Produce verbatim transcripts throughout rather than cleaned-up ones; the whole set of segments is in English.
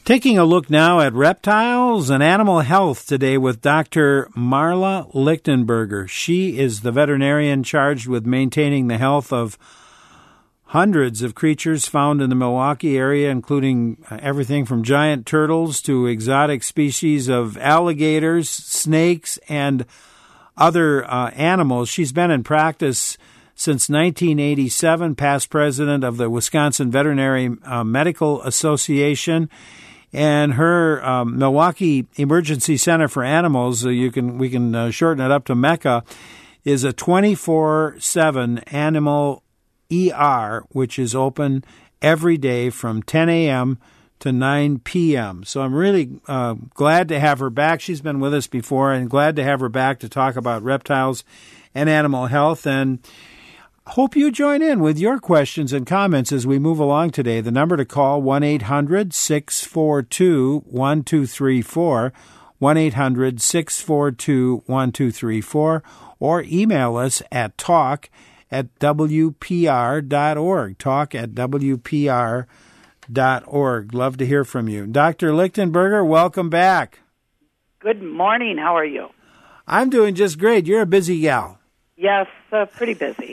Taking a look now at reptiles and animal health today with Doctor Marla Lichtenberger. She is the veterinarian charged with maintaining the health of hundreds of creatures found in the Milwaukee area, including everything from giant turtles to exotic species of alligators, snakes, and other uh, animals. She's been in practice since nineteen eighty-seven, past president of the Wisconsin Veterinary uh, Medical Association. And her um, Milwaukee Emergency Center for Animals, uh, you can we can uh, shorten it up to MECA, is a twenty-four seven animal E R, which is open every day from ten a.m. to nine p.m. So I'm really uh, glad to have her back. She's been with us before, and glad to have her back to talk about reptiles and animal health. And hope you join in with your questions and comments as we move along today. The number to call, one eight hundred six four two one two three four, one eight hundred six four two one two three four, or email us at talk at w p r dot org, talk at w p r dot org. Love to hear from you. Doctor Lichtenberger, welcome back. Good morning. How are you? I'm doing just great. You're a busy gal. Yes, uh, pretty busy.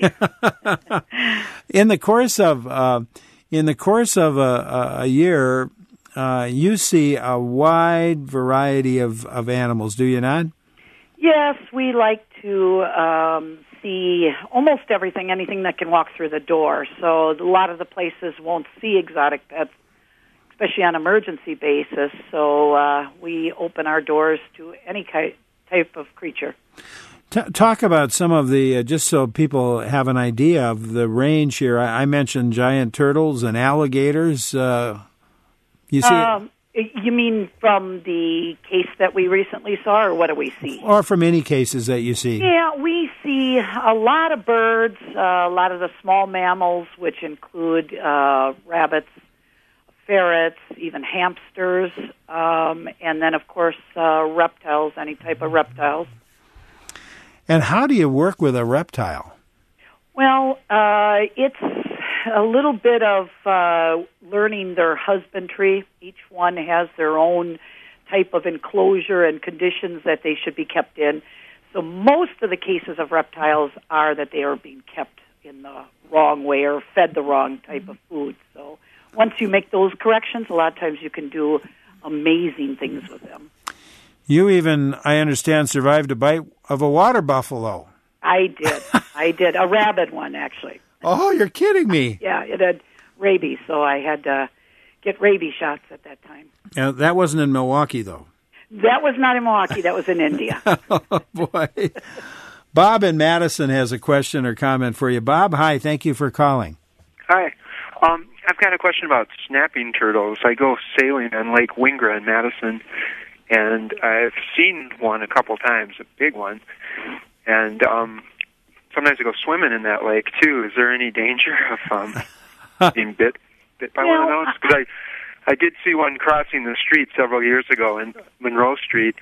in the course of uh, in the course of a, a year, uh, you see a wide variety of, of animals, do you not? Yes, we like to um, see almost everything, anything that can walk through the door. So a lot of the places won't see exotic pets, especially on an emergency basis. So uh, we open our doors to any type of creature. T- talk about some of the, uh, just so people have an idea of the range here. I, I mentioned giant turtles and alligators. Uh, you see, um, you mean from the case that we recently saw, or what do we see? Or from any cases that you see? Yeah, we see a lot of birds, uh, a lot of the small mammals, which include uh, rabbits, ferrets, even hamsters, um, and then, of course, uh, reptiles, any type of reptiles. And how do you work with a reptile? Well, uh, it's a little bit of uh, learning their husbandry. Each one has their own type of enclosure and conditions that they should be kept in. So most of the cases of reptiles are that they are being kept in the wrong way or fed the wrong type of food. So once you make those corrections, a lot of times you can do amazing things with them. You even, I understand, survived a bite of a water buffalo. I did. I did. A rabid one, actually. Oh, you're kidding me. Yeah, it had rabies, so I had to get rabies shots at that time. Uh, that wasn't in Milwaukee, though. That was not in Milwaukee. That was in India. Oh, boy. Bob in Madison has a question or comment for you. Bob, hi. Thank you for calling. Hi. Um, I've got a question about snapping turtles. I go sailing on Lake Wingra in Madison, and I've seen one a couple times, a big one. And um, sometimes I go swimming in that lake, too. Is there any danger of um, being bit, bit by well, one of those? Because I, I did see one crossing the street several years ago in Monroe Street,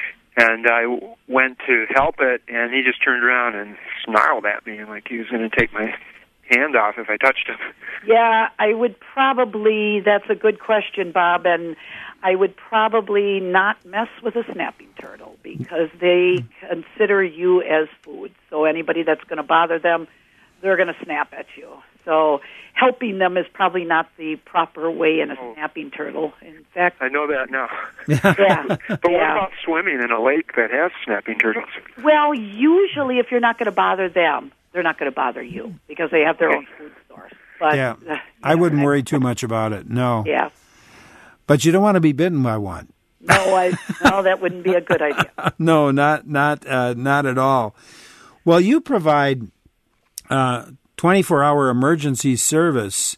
and I went to help it, and he just turned around and snarled at me like he was going to take my hand off if I touched him. Yeah, I would probably, that's a good question, Bob, and I would probably not mess with a snapping turtle because they consider you as food. So anybody that's going to bother them, they're going to snap at you. So helping them is probably not the proper way in a oh. snapping turtle. In fact, I know that now. Yeah. But yeah. what about swimming in a lake that has snapping turtles? Well, usually if you're not going to bother them, they're not going to bother you because they have their own food source. But yeah, uh, I wouldn't worry too much about it. No. Yeah. But you don't want to be bitten by one. No, I no, that wouldn't be a good idea. No, not not uh, not at all. Well, you provide uh, twenty-four hour emergency service,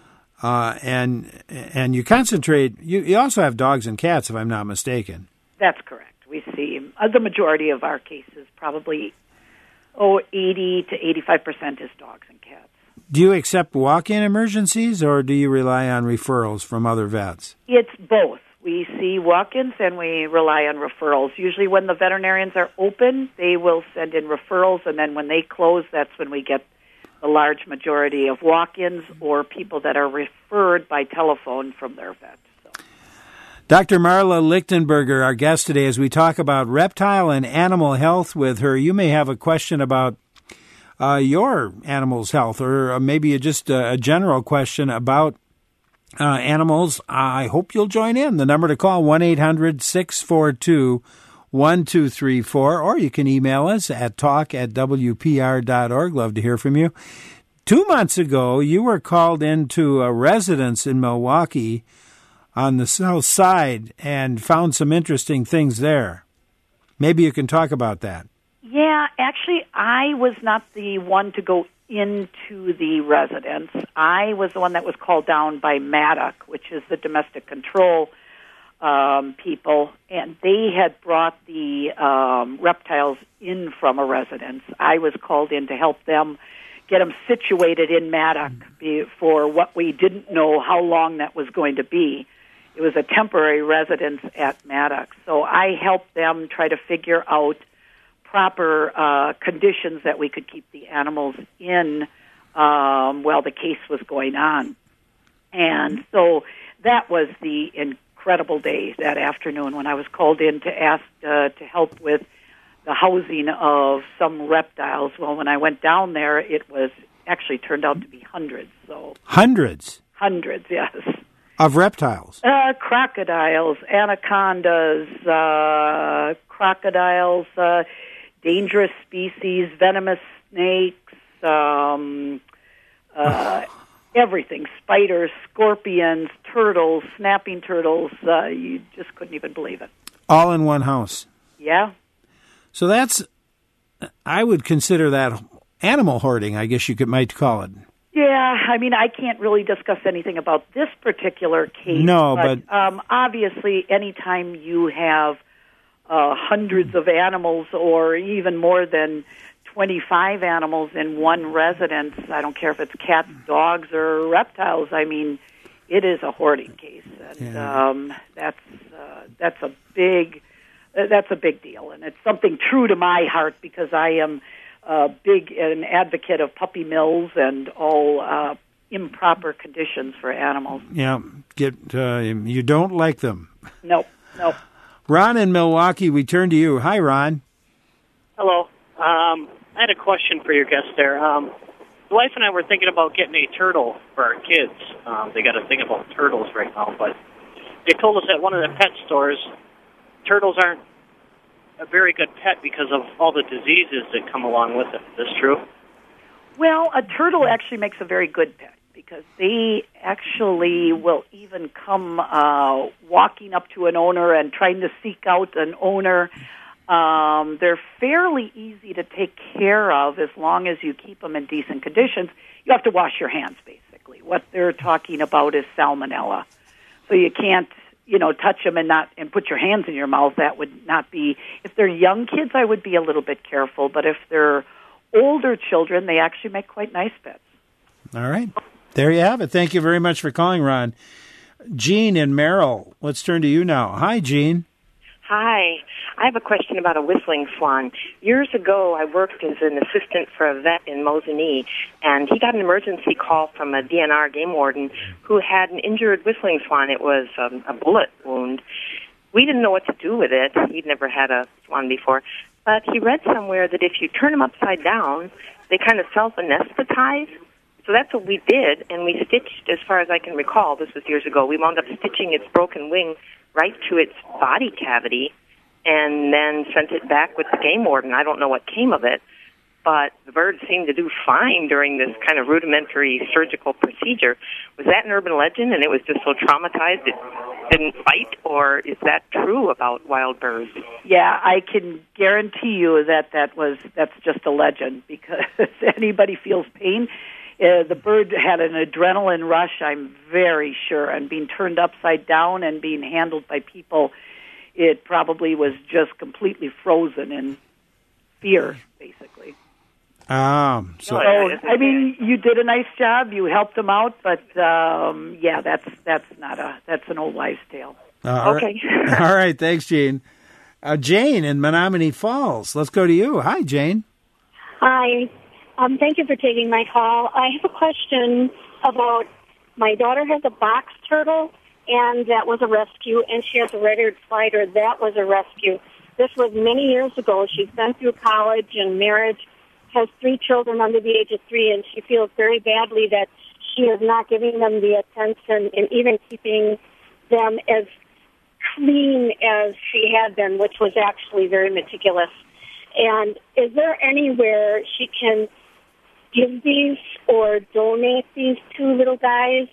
uh, and and you concentrate. You, you also have dogs and cats, if I'm not mistaken. That's correct. We see uh, the majority of our cases, probably oh, eighty to eighty-five percent is dogs and cats. Do you accept walk-in emergencies, or do you rely on referrals from other vets? It's both. We see walk-ins and we rely on referrals. Usually when the veterinarians are open, they will send in referrals, and then when they close, that's when we get the large majority of walk-ins or people that are referred by telephone from their vet. So. Doctor Marla Lichtenberger, our guest today, as we talk about reptile and animal health with her. You may have a question about uh, your animal's health, or maybe just a, a general question about uh, animals. I hope you'll join in. The number to call, one eight hundred six four two one two three four, or you can email us at talk at w p r dot org. Love to hear from you. Two months ago, you were called into a residence in Milwaukee on the south side and found some interesting things there. Maybe you can talk about that. Yeah, actually, I was not the one to go into the residence. I was the one that was called down by MADDOC, which is the domestic control um, people, and they had brought the um, reptiles in from a residence. I was called in to help them get them situated in MADDOC for what we didn't know how long that was going to be. It was a temporary residence at MADDOC. So I helped them try to figure out proper uh, conditions that we could keep the animals in um, while the case was going on. And so that was the incredible day that afternoon when I was called in to ask uh, to help with the housing of some reptiles. Well, when I went down there, it was actually turned out to be hundreds. So Hundreds? Hundreds, yes. Of reptiles? Uh, crocodiles, anacondas, uh, crocodiles, uh, dangerous species, venomous snakes, um, uh, everything, spiders, scorpions, turtles, snapping turtles. Uh, you just couldn't even believe it. All in one house? Yeah. So that's, I would consider that animal hoarding, I guess you could might call it. Yeah, I mean, I can't really discuss anything about this particular case. No, but, but um, obviously, anytime you have uh, hundreds of animals, or even more than twenty-five animals in one residence, I don't care if it's cats, dogs, or reptiles. I mean, it is a hoarding case, and yeah. um, that's uh, that's a big uh, that's a big deal, and it's something true to my heart because I am. Uh, big an advocate of puppy mills and all uh, improper conditions for animals. Yeah, get uh, you don't like them. Nope, nope. Ron in Milwaukee, we turn to you. Hi, Ron. Hello. Um, I had a question for your guest there. Um, the wife and I were thinking about getting a turtle for our kids. Um, they got to think about turtles right now, but they told us at one of the pet stores turtles aren't a very good pet because of all the diseases that come along with it. Is this true? Well, a turtle actually makes a very good pet because they actually will even come uh, walking up to an owner and trying to seek out an owner. Um, they're fairly easy to take care of as long as you keep them in decent conditions. You have to wash your hands, basically. What they're talking about is salmonella. So you can't you know, touch them and not and put your hands in your mouth. That would not be. If they're young kids, I would be a little bit careful. But if they're older children, they actually make quite nice pets. All right, there you have it. Thank you very much for calling, Ron. Jean in Merrill, let's turn to you now. Hi, Jean. Hi. I have a question about a whistling swan. Years ago, I worked as an assistant for a vet in Mosinee, and he got an emergency call from a D N R game warden who had an injured whistling swan. It was um, a bullet wound. We didn't know what to do with it. He'd never had a swan before. But he read somewhere that if you turn them upside down, they kind of self-anesthetize. So that's what we did, and we stitched, as far as I can recall, this was years ago, we wound up stitching its broken wing right to its body cavity and then sent it back with the game warden. I don't know what came of it, but the bird seemed to do fine during this kind of rudimentary surgical procedure. Was that an urban legend and it was just so traumatized it didn't fight, or is that true about wild birds? Yeah, I can guarantee you that that was that's just a legend because anybody feels pain. Uh, the bird had an adrenaline rush, I'm very sure, and being turned upside down and being handled by people, it probably was just completely frozen in fear, basically. Um, so, so I mean, you did a nice job. You helped them out, but um, yeah, that's that's not a that's an old wives' tale. Uh, okay. All right. All right. Thanks, Jane. Uh, Jane in Menominee Falls. Let's go to you. Hi, Jane. Hi. Um, thank you for taking my call. I have a question about my daughter has a box turtle, and and that was a rescue. And she has a red-eared spider, that was a rescue. This was many years ago. She's been through college and marriage, has three children under the age of three, and she feels very badly that she is not giving them the attention and even keeping them as clean as she had been, which was actually very meticulous. And is there anywhere she can give these or donate these two little guys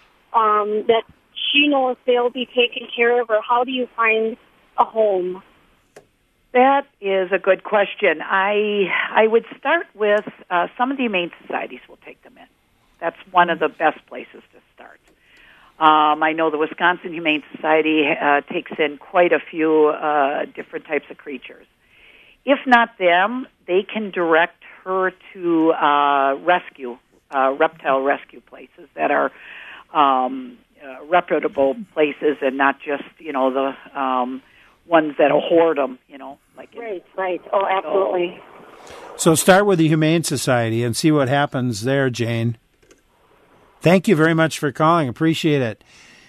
um, that she knows they'll be taken care of, or how do you find a home? That is a good question. I I would start with uh, some of the humane societies will take them in. That's one of the best places to start. Um, I know the Wisconsin Humane Society uh, takes in quite a few uh, different types of creatures. If not them, they can direct her to uh, rescue, uh, reptile rescue places that are um, uh, reputable places and not just, you know, the um, ones that'll hoard them, you know. Like right, in, right. Oh, absolutely. So, so start with the Humane Society and see what happens there, Jane. Thank you very much for calling. Appreciate it.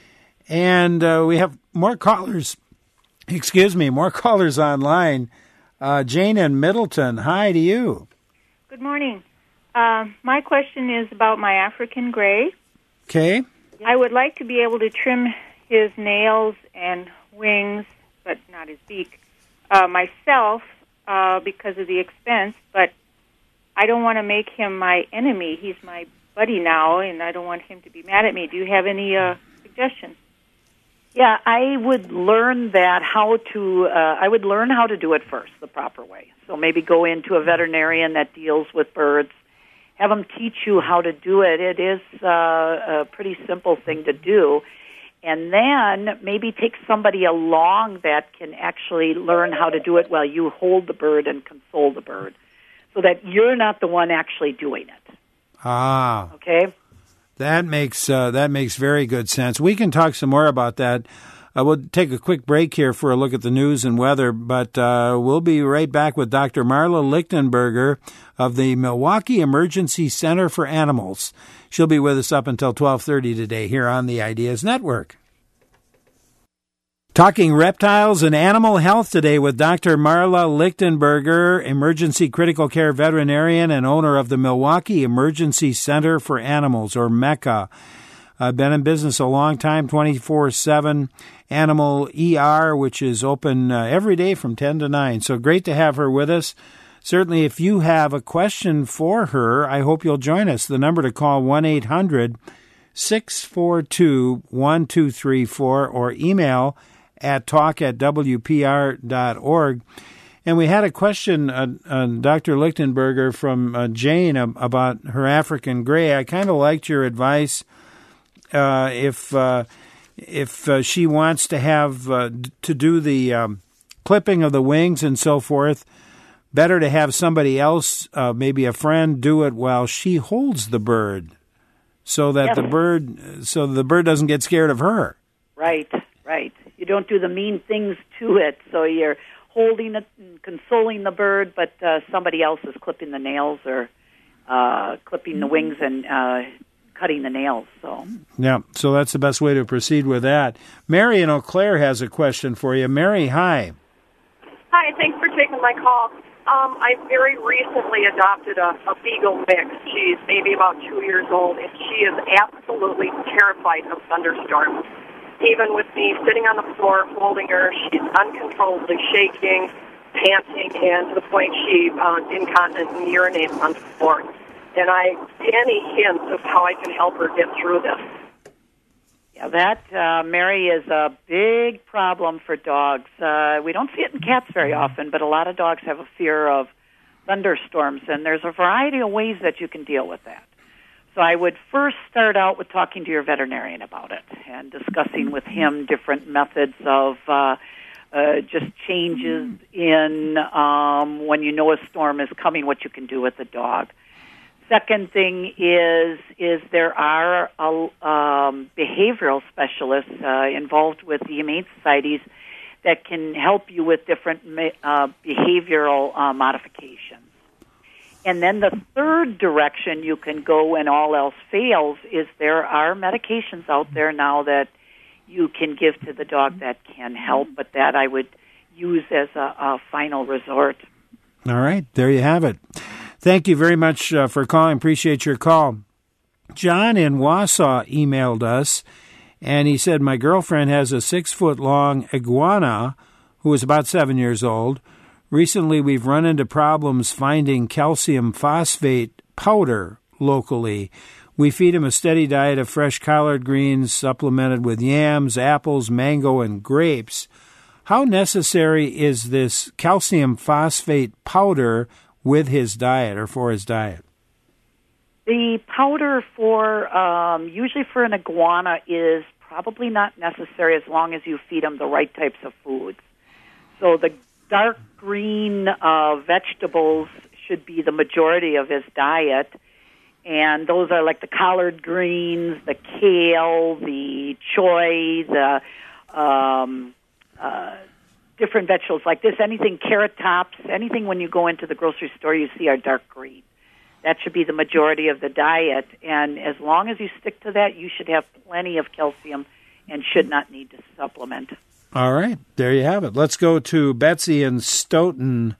And uh, we have more callers. Excuse me, more callers online. Uh, Jane in Middleton, hi to you. Good morning. Uh, my question is about my African gray. Okay. I would like to be able to trim his nails and wings, but not his beak, uh, myself uh, because of the expense, but I don't want to make him my enemy. He's my buddy now, and I don't want him to be mad at me. Do you have any uh, suggestions? Yeah, I would learn that how to, uh, I would learn how to do it first, the proper way. So maybe go into a veterinarian that deals with birds, have them teach you how to do it. It is uh, a pretty simple thing to do. And then maybe take somebody along that can actually learn how to do it while you hold the bird and console the bird so that you're not the one actually doing it. Ah. Okay. That makes uh, that makes very good sense. We can talk some more about that. Uh, we'll take a quick break here for a look at the news and weather, but uh, we'll be right back with Doctor Marla Lichtenberger of the Milwaukee Emergency Center for Animals. She'll be with us up until twelve thirty today here on the Ideas Network. Talking reptiles and animal health today with Doctor Marla Lichtenberger, emergency critical care veterinarian and owner of the Milwaukee Emergency Center for Animals, or MECA. I've been in business a long time, twenty-four seven Animal E R, which is open uh, every day from ten to nine. So great to have her with us. Certainly, if you have a question for her, I hope you'll join us. The number to call, one eight hundred six four two one two three four, or email at talk at w p r dot org. And we had a question, uh, uh, Doctor Lichtenberger, from uh, Jane uh, about her African gray. I kind of liked your advice. Uh, if uh, if uh, she wants to have uh, to do the um, clipping of the wings and so forth, better to have somebody else, uh, maybe a friend, do it while she holds the bird, so that Yes. the bird so the bird doesn't get scared of her. Right, right. You don't do the mean things to it, so you're holding it and consoling the bird, but uh, somebody else is clipping the nails or uh, clipping the wings and uh, cutting the nails. So Yeah, so that's the best way to proceed with that. Mary in Eau Claire has a question for you. Mary, hi. Hi, thanks for taking my call. Um, I very recently adopted a, a beagle mix. She's maybe about two years old, and she is absolutely terrified of thunderstorms. Even with me sitting on the floor holding her, she's uncontrollably shaking, panting, and to the point she uh, incontinent and urinates on the floor. And I any hints of how I can help her get through this. yeah, that, uh, Mary, is a big problem for dogs. Uh, we don't see it in cats very often, but a lot of dogs have a fear of thunderstorms, and there's a variety of ways that you can deal with that. So I would first start out with talking to your veterinarian about it and discussing with him different methods of uh, uh, just changes in um, when you know a storm is coming, what you can do with the dog. Second thing is is there are uh, um, behavioral specialists uh, involved with the humane societies that can help you with different uh, behavioral uh, modifications. And then the third direction you can go when all else fails is there are medications out there now that you can give to the dog that can help, but that I would use as a, a final resort. All right, there you have it. Thank you very much uh, for calling. Appreciate your call. John in Wausau emailed us, and he said, my girlfriend has a six-foot-long iguana who is about seven years old. Recently, we've run into problems finding calcium phosphate powder locally. We feed him a steady diet of fresh collard greens supplemented with yams, apples, mango, and grapes. How necessary is this calcium phosphate powder with his diet or for his diet? The powder for, um, usually for an iguana is probably not necessary as long as you feed him the right types of foods. So the dark green uh, vegetables should be the majority of his diet. And those are like the collard greens, the kale, the choy, the um, uh, different vegetables like this. Anything carrot tops, anything when you go into the grocery store you see are dark green. That should be the majority of the diet. And as long as you stick to that, you should have plenty of calcium and should not need to supplement. All right, there you have it. Let's go to Betsy in Stoughton.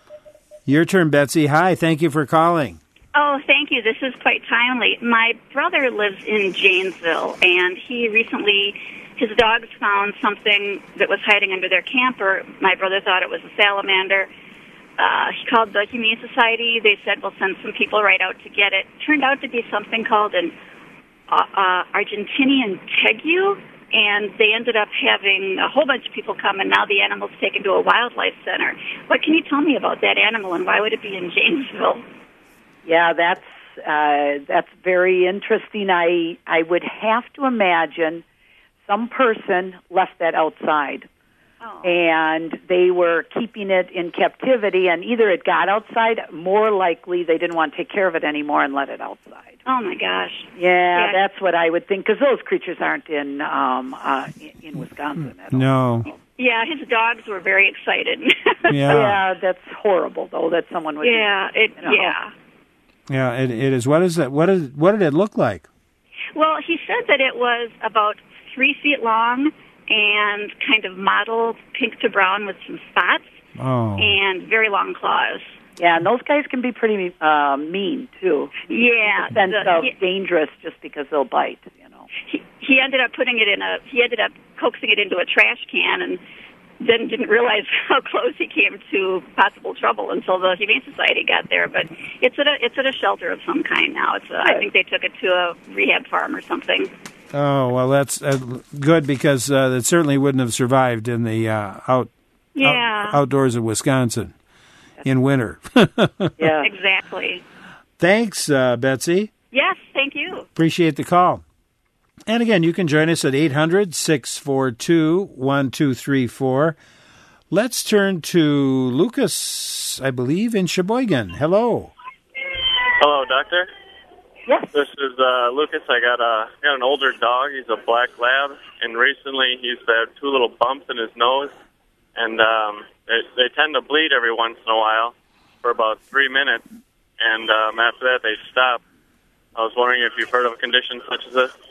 Your turn, Betsy. Hi, thank you for calling. Oh, thank you. This is quite timely. My brother lives in Janesville, and he recently, his dogs found something that was hiding under their camper. My brother thought it was a salamander. Uh, he called the Humane Society. They said, we'll send some people right out to get it. Turned out to be something called an uh, uh, Argentinian tegu, and they ended up having a whole bunch of people come, and now the animal's taken to a wildlife center. What can you tell me about that animal, and why would it be in Janesville? Yeah, that's uh, that's very interesting. I I would have to imagine some person left that outside, oh. and they were keeping it in captivity, and either it got outside, more likely they didn't want to take care of it anymore and let it outside. Oh, my gosh. Yeah, yeah. That's what I would think, because those creatures aren't in um, uh, in Wisconsin at all. No. Yeah, his dogs were very excited. Yeah. Yeah, that's horrible, though, that someone would... Yeah, do, it, you know. yeah. Yeah, it, it is. What is that? What is? What did it look like? Well, he said that it was about three feet long and kind of mottled pink to brown with some spots oh. and very long claws. Yeah, and those guys can be pretty uh, mean, too. Yeah. In the sense the, of he, dangerous just because they'll bite, you know. He, he ended up putting it in a, he ended up coaxing it into a trash can and then didn't realize how close he came to possible trouble until the Humane Society got there. But it's at a it's at a shelter of some kind now. It's a, I think they took it to a rehab farm or something. Oh well, that's uh, good because uh, it certainly wouldn't have survived in the uh, out, yeah. out outdoors of Wisconsin in winter. Yeah, exactly. Thanks, uh, Betsy. Yes, thank you. Appreciate the call. And again, you can join us at eight hundred, six four two, one two three four. Let's turn to Lucas, I believe, in Sheboygan. Hello. Hello, Doctor. Yes. This is uh, Lucas. I got, a, got an older dog. He's a black lab, and recently he's had two little bumps in his nose, and um, they, they tend to bleed every once in a while for about three minutes, and um, after that they stop. I was wondering if you've heard of a condition such as this.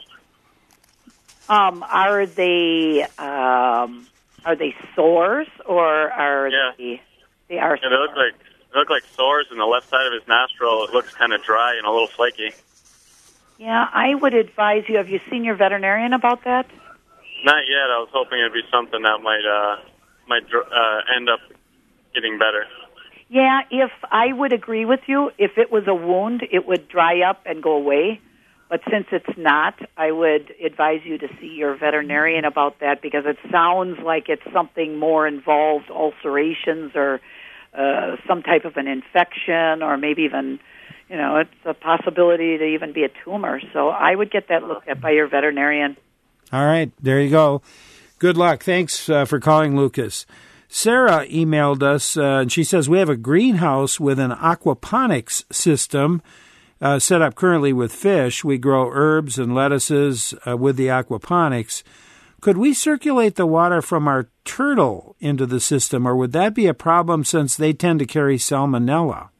Um, are they um, are they sores or are yeah. they they are? Yeah, they look like they look like sores in the left side of his nostril. It looks kind of dry and a little flaky. Yeah, I would advise you. Have you seen your veterinarian about that? Not yet. I was hoping it'd be something that might uh, might uh, end up getting better. Yeah, if I would agree with you, if it was a wound, it would dry up and go away. But since it's not, I would advise you to see your veterinarian about that because it sounds like it's something more involved, ulcerations or uh, some type of an infection or maybe even, you know, it's a possibility to even be a tumor. So I would get that looked at by your veterinarian. All right, there you go. Good luck. Thanks uh, for calling, Lucas. Sarah emailed us, uh, and she says, we have a greenhouse with an aquaponics system Uh, set up currently with fish. We grow herbs and lettuces uh, with the aquaponics. Could we circulate the water from our turtle into the system, or would that be a problem since they tend to carry salmonella?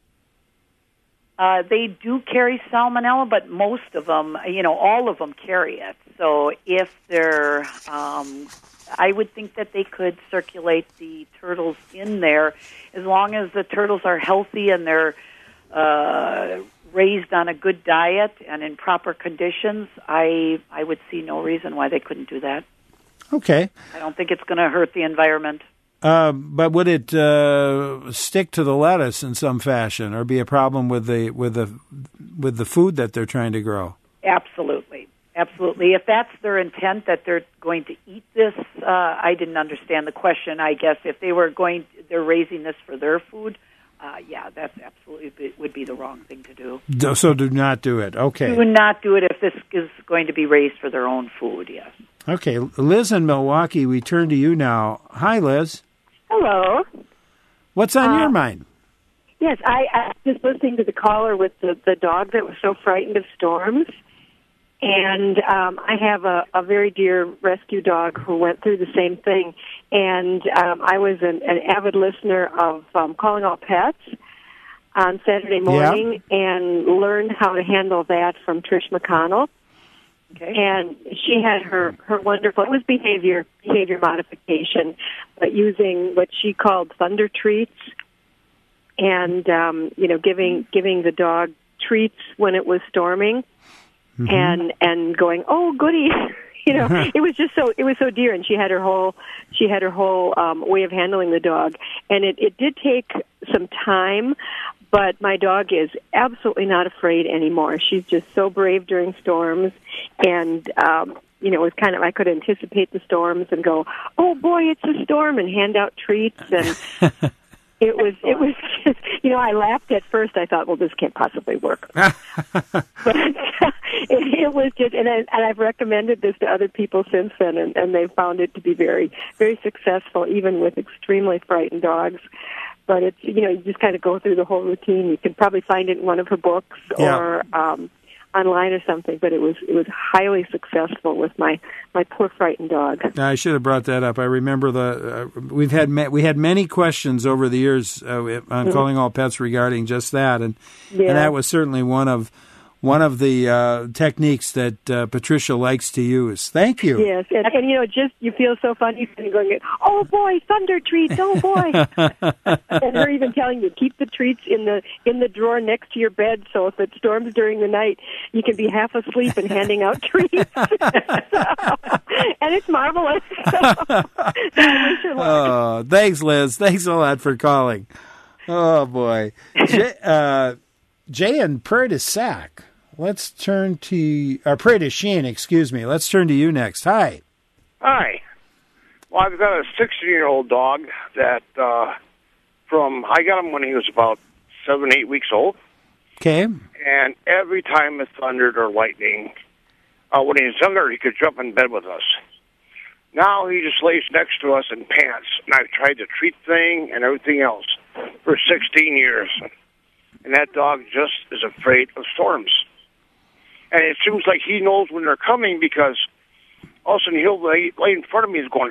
Uh, they do carry salmonella, but most of them, you know, all of them carry it. So if they're, um, I would think that they could circulate the turtles in there as long as the turtles are healthy and they're uh, raised on a good diet and in proper conditions. I I would see no reason why they couldn't do that. Okay. I don't think it's going to hurt the environment. Uh, but would it uh, stick to the lettuce in some fashion, or be a problem with the with the with the food that they're trying to grow? Absolutely, absolutely. If that's their intent, that they're going to eat this, uh, I didn't understand the question. I guess if they were going, they're raising this for their food. Uh, yeah, that's absolutely be, would be the wrong thing to do. So do not do it. Okay. Do not do it if this is going to be raised for their own food. Yes. Okay, Liz in Milwaukee, we turn to you now. Hi, Liz. Hello. What's on uh, your mind? Yes, I, I was listening to the caller with the, the dog that was so frightened of storms. And um, I have a, a very dear rescue dog who went through the same thing. And um, I was an, an avid listener of um, Calling All Pets on Saturday morning yeah. and learned how to handle that from Trish McConnell. Okay. And she had her, her wonderful, it was behavior behavior modification, but using what she called thunder treats and, um, you know, giving giving the dog treats when it was storming mm-hmm. and and going, oh, goody. You know, it was just so, it was so dear. And she had her whole, she had her whole um, way of handling the dog. And it, it did take some time, but my dog is absolutely not afraid anymore. She's just so brave during storms. And, um, you know, it was kind of, I could anticipate the storms and go, oh boy, it's a storm, and hand out treats. And it was, it was just, you know, I laughed at first. I thought, well, this can't possibly work. But it, it was just, and, I, and I've recommended this to other people since then, and, and they've found it to be very, very successful, even with extremely frightened dogs. But it's, you know, you just kind of go through the whole routine. You can probably find it in one of her books yeah. or um, online or something. But it was it was highly successful with my, my poor frightened dog. I should have brought that up. I remember the uh, we've had ma- we had many questions over the years uh, on mm-hmm. Calling All Pets regarding just that, and yeah. and that was certainly one of. One of the uh, techniques that uh, Patricia likes to use. Thank you. Yes, and, and you know, just you feel so funny going, oh boy, thunder treats, oh boy, and her even telling you keep the treats in the in the drawer next to your bed, so if it storms during the night, you can be half asleep and handing out treats. So, and it's marvelous. So, oh, thanks, Liz. Thanks a lot for calling. Oh boy, Jay, uh, Jay and Prairie du Sac. Let's turn to, or Prairie du Chien, excuse me. Let's turn to you next. Hi. Hi. Well, I've got a sixteen-year-old dog that, uh, from, I got him when he was about seven, eight weeks old. Okay. And every time it thundered or lightning, uh, when he was younger, he could jump in bed with us. Now he just lays next to us in pants, and I've tried the treat thing and everything else for sixteen years. And that dog just is afraid of storms. And it seems like he knows when they're coming because all of a sudden he'll lay, lay in front of me and going,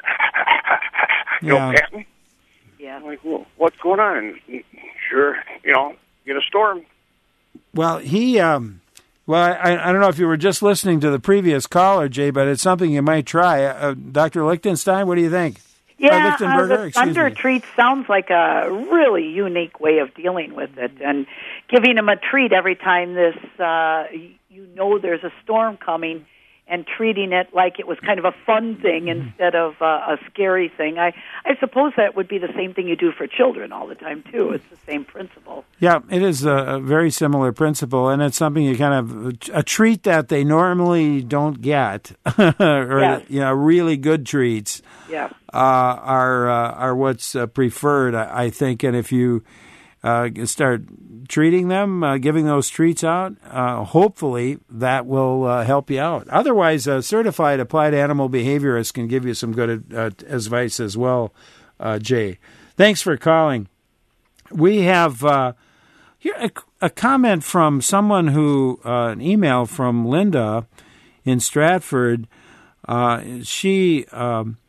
you yeah. know, pat me. Yeah. I'm like, well, what's going on? And sure, you know, get a storm. Well, he, um, well, I, I don't know if you were just listening to the previous caller, Jay, but it's something you might try. Uh, Doctor Lichtenstein, what do you think? Yeah, uh, uh, the thunder treat sounds like a really unique way of dealing with it, and giving him a treat every time this, uh, you know, there's a storm coming, and treating it like it was kind of a fun thing mm-hmm. instead of uh, a scary thing. I, I suppose that would be the same thing you do for children all the time too. It's the same principle. Yeah, it is a, a very similar principle, and it's something you kind of a treat that they normally don't get, or yes. you know, really good treats. Yeah. Uh, are uh, are what's uh, preferred, I, I think, and if you uh, start treating them, uh, giving those treats out, uh, hopefully that will uh, help you out. Otherwise, a certified applied animal behaviorist can give you some good uh, advice as well, uh, Jay. Thanks for calling. We have uh, here a, a comment from someone who, uh, an email from Linda in Stratford. Uh, she... Um,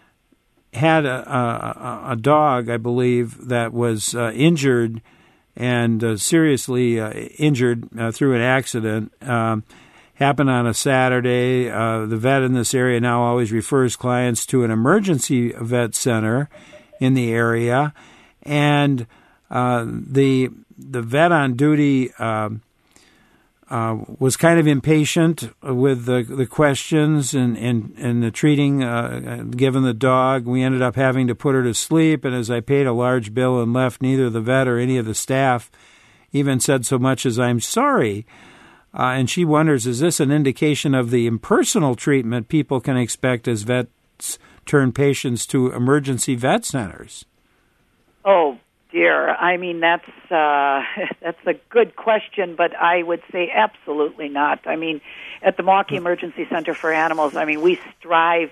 had a, a, a dog, I believe, that was uh, injured and uh, seriously uh, injured uh, through an accident, um, happened on a Saturday. Uh, the vet in this area now always refers clients to an emergency vet center in the area, and uh, the the vet on duty uh, uh, was kind of impatient with the the questions and and, and the treating uh, given the dog. We ended up having to put her to sleep, and as I paid a large bill and left, neither the vet or any of the staff even said so much as "I'm sorry." Uh, and she wonders, is this an indication of the impersonal treatment people can expect as vets turn patients to emergency vet centers? Oh, dear. I mean, that's uh, that's a good question, but I would say absolutely not. I mean, at the Milwaukee Emergency Center for Animals, I mean, we strive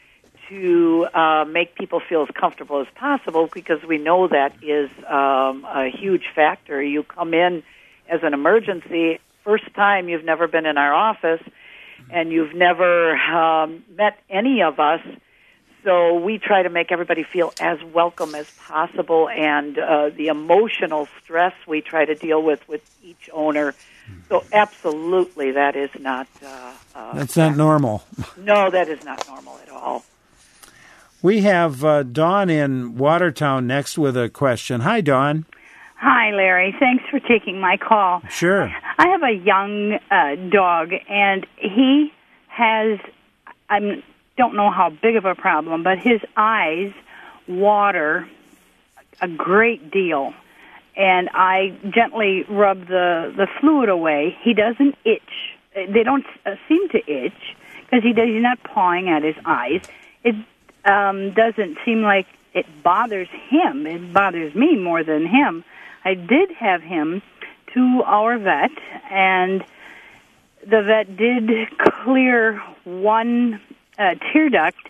to uh, make people feel as comfortable as possible because we know that is um, a huge factor. You come in as an emergency, first time you've never been in our office, and you've never um, met any of us, so we try to make everybody feel as welcome as possible, and uh, the emotional stress we try to deal with with each owner. So absolutely, that is not... Uh, uh, That's not normal. No, that is not normal at all. We have uh, Dawn in Watertown next with a question. Hi, Dawn. Hi, Larry. Thanks for taking my call. Sure. I have a young uh, dog, and he has, I don't know how big of a problem, but his eyes water a great deal. And I gently rub the, the fluid away. He doesn't itch. They don't uh, seem to itch because he does, he's not pawing at his eyes. It um, doesn't seem like it bothers him. It bothers me more than him. I did have him to our vet, and the vet did clear one uh, tear duct.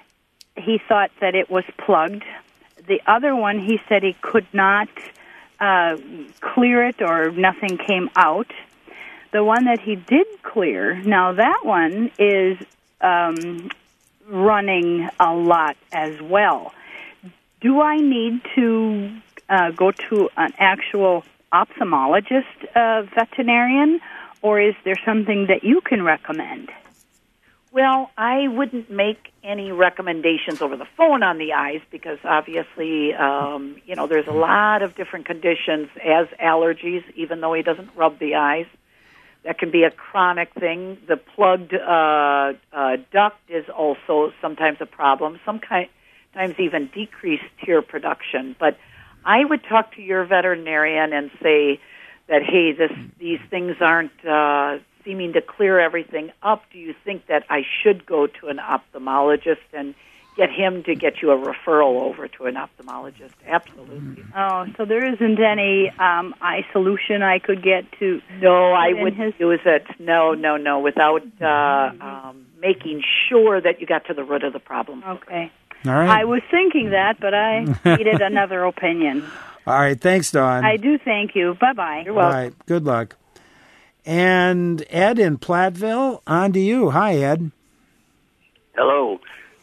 He thought that it was plugged. The other one, he said he could not uh, clear it or nothing came out. The one that he did clear, now that one is um, running a lot as well. Do I need to uh, go to an actual ophthalmologist, uh, veterinarian, or is there something that you can recommend? Well, I wouldn't make any recommendations over the phone on the eyes because obviously, um, you know, there's a lot of different conditions as allergies, even though he doesn't rub the eyes. That can be a chronic thing. The plugged uh, uh, duct is also sometimes a problem, sometimes even decreased tear production. But I would talk to your veterinarian and say that, hey, this, these things aren't uh, seeming to clear everything up. Do you think that I should go to an ophthalmologist and get him to get you a referral over to an ophthalmologist? Absolutely. Oh, so there isn't any um, eye solution I could get to? No, I wouldn't use it. No, no, no, without uh, um, making sure that you got to the root of the problem. Okay. All right. I was thinking that, but I needed another opinion. All right. Thanks, Dawn. I do thank you. Bye-bye. You're welcome. All right. Good luck. And Ed in Platteville, on to you. Hi, Ed. Hello.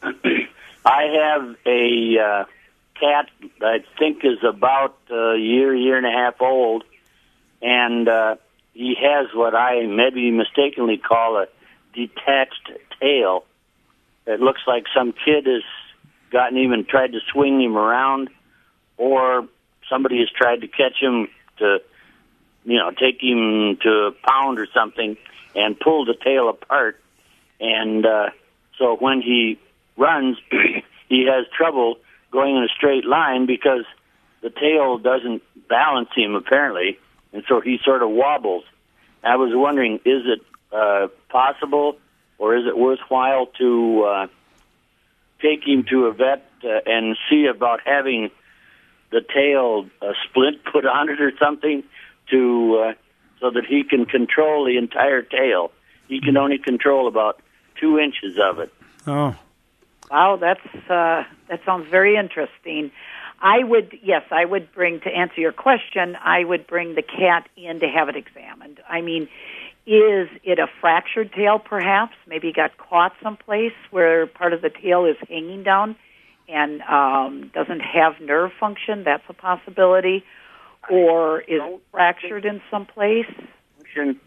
I have a uh, cat that I think is about a year, year and a half old, and uh, he has what I maybe mistakenly call a detached tail. It looks like some kid has gotten him and tried to swing him around, or somebody has tried to catch him to, you know, take him to a pound or something and pull the tail apart. And uh, so when he runs, he has trouble going in a straight line because the tail doesn't balance him, apparently, and so he sort of wobbles. I was wondering, is it uh, possible or is it worthwhile to uh, take him to a vet uh, and see about having the tail uh, splint put on it or something to uh, so that he can control the entire tail? He can only control about two inches of it. Oh. Wow, that's uh, that sounds very interesting. I would, yes, I would bring, to answer your question, I would bring the cat in to have it examined. I mean, is it a fractured tail perhaps? Maybe he got caught someplace where part of the tail is hanging down and um, doesn't have nerve function. That's a possibility. Or is it fractured in some place?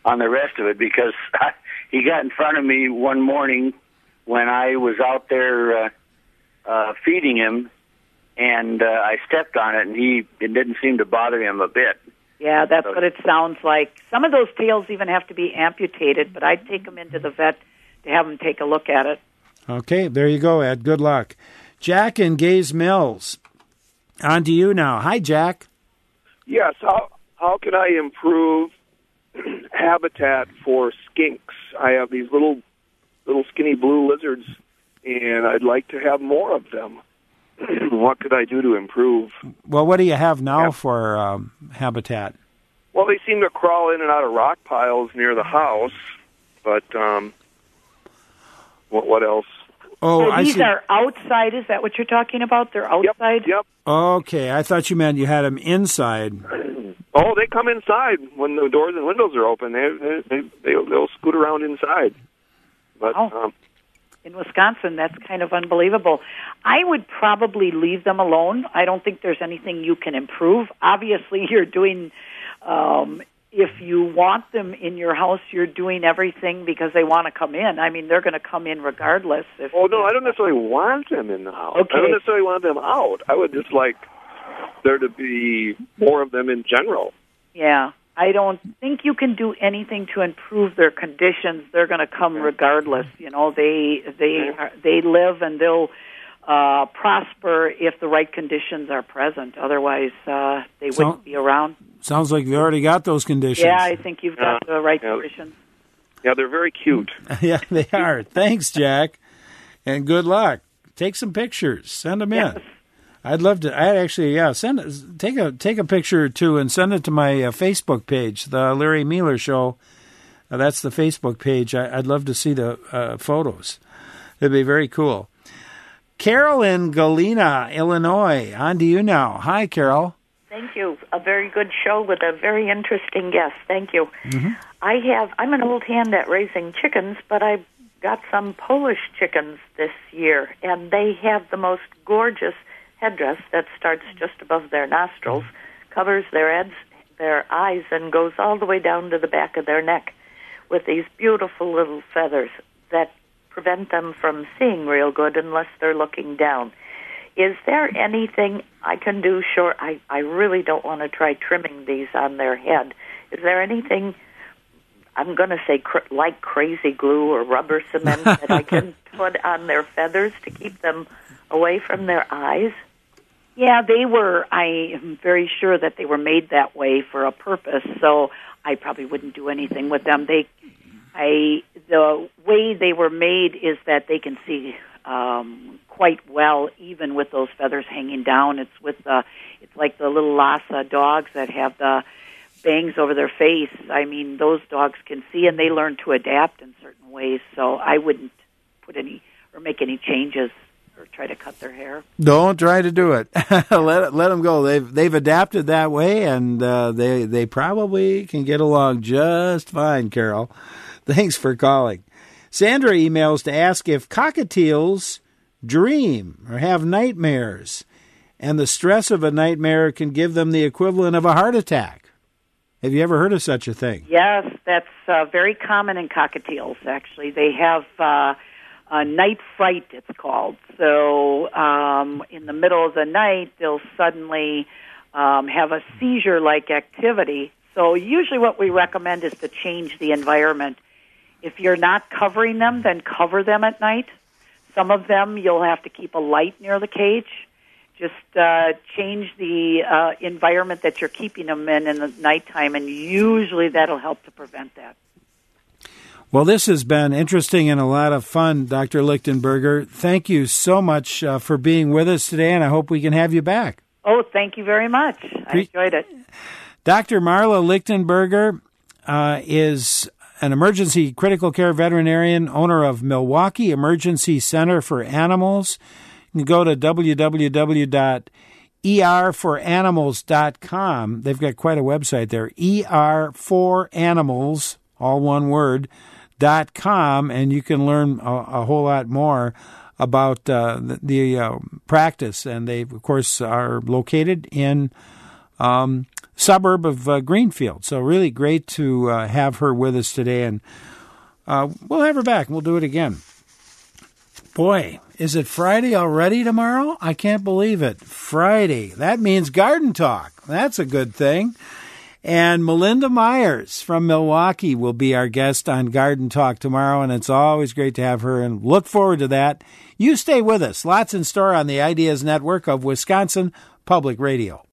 on the rest of it because I, he got in front of me one morning when I was out there uh, uh, feeding him, and uh, I stepped on it, and he it didn't seem to bother him a bit. Yeah, that's So- what it sounds like. Some of those tails even have to be amputated, but I'd take them into the vet to have them take a look at it. Okay, there you go, Ed. Good luck. Jack in Gays Mills. On to you now. Hi, Jack. Yes. How how can I improve habitat for skinks? I have these little little skinny blue lizards, and I'd like to have more of them. What could I do to improve? Well, what do you have now for um, habitat? Well, they seem to crawl in and out of rock piles near the house, but um, what what else? Oh, So I these see. are outside. Is that what you're talking about? They're outside? Yep. Okay, I thought you meant you had them inside. Oh, they come inside when the doors and windows are open. They they they they'll, they'll scoot around inside. But Oh. um, In Wisconsin, that's kind of unbelievable. I would probably leave them alone. I don't think there's anything you can improve. Obviously, you're doing, um, if you want them in your house, you're doing everything because they want to come in. I mean, they're going to come in regardless. If oh no, I don't necessarily want them in the house. Okay. I don't necessarily want them out. I would just like there to be more of them in general. Yeah. I don't think you can do anything to improve their conditions. They're going to come regardless. You know, they they are, they live and they'll uh, prosper if the right conditions are present. Otherwise, uh, they So- wouldn't be around. Sounds like you already got those conditions. Yeah, I think you've got Yeah. the right Yeah. conditions. Yeah, they're very cute. Yeah, they are. Thanks, Jack, and good luck. Take some pictures. Send them in. I'd love to. I actually, yeah, send it. Take a take a picture or two and send it to my uh, Facebook page, the Larry Mueller Show. Uh, that's the Facebook page. I, I'd love to see the uh, photos. It'd be very cool. Carol in Galena, Illinois. On to you now. Hi, Carol. Thank you. A very good show with a very interesting guest. Thank you. Mm-hmm. I have, I'm an old hand at raising chickens, but I've got some Polish chickens this year, and they have the most gorgeous headdress that starts just above their nostrils, covers their heads, their eyes, and goes all the way down to the back of their neck with these beautiful little feathers that prevent them from seeing real good unless they're looking down. Is there anything I can do? Sure, I, I really don't want to try trimming these on their head. Is there anything, I'm going to say cr- like crazy glue or rubber cement that I can put on their feathers to keep them away from their eyes? Yeah, they were, I am very sure that they were made that way for a purpose, so I probably wouldn't do anything with them. They, I, the way they were made is that they can see um, quite well, even with those feathers hanging down. It's with the, it's like the little Lhasa dogs that have the bangs over their face. I mean, those dogs can see, and they learn to adapt in certain ways, so I wouldn't put any, or make any changes or try to cut their hair. Don't try to do it. let it, let them go. They've they've adapted that way, and uh, they they probably can get along just fine. Carol, thanks for calling. Sandra emails to ask if cockatiels dream or have nightmares, and the stress of a nightmare can give them the equivalent of a heart attack. Have you ever heard of such a thing? Yes, that's uh, very common in cockatiels, actually. They have uh, a night fright, it's called. So um, in the middle of the night, they'll suddenly um, have a seizure-like activity. So usually what we recommend is to change the environment. If you're not covering them, then cover them at night. Some of them you'll have to keep a light near the cage. Just uh, change the uh, environment that you're keeping them in in the nighttime, and usually that'll help to prevent that. Well, this has been interesting and a lot of fun, Doctor Lichtenberger. Thank you so much uh, for being with us today, and I hope we can have you back. Oh, thank you very much. I enjoyed it. Doctor Marla Lichtenberger uh, is an emergency critical care veterinarian, owner of Milwaukee Emergency Center for Animals. You can go to w w w dot e r for animals dot com. They've got quite a website there, E R for animals, all one word, dot com, and you can learn a, a whole lot more about uh, the, the uh, practice. And they, of course, are located in um, suburb of uh, Greenfield. So really great to uh, have her with us today, and uh, we'll have her back, and we'll do it again. Boy, is it Friday already tomorrow? I can't believe it. Friday. That means Garden Talk. That's a good thing. And Melinda Myers from Milwaukee will be our guest on Garden Talk tomorrow, and it's always great to have her, and look forward to that. You stay with us. Lots in store on the Ideas Network of Wisconsin Public Radio.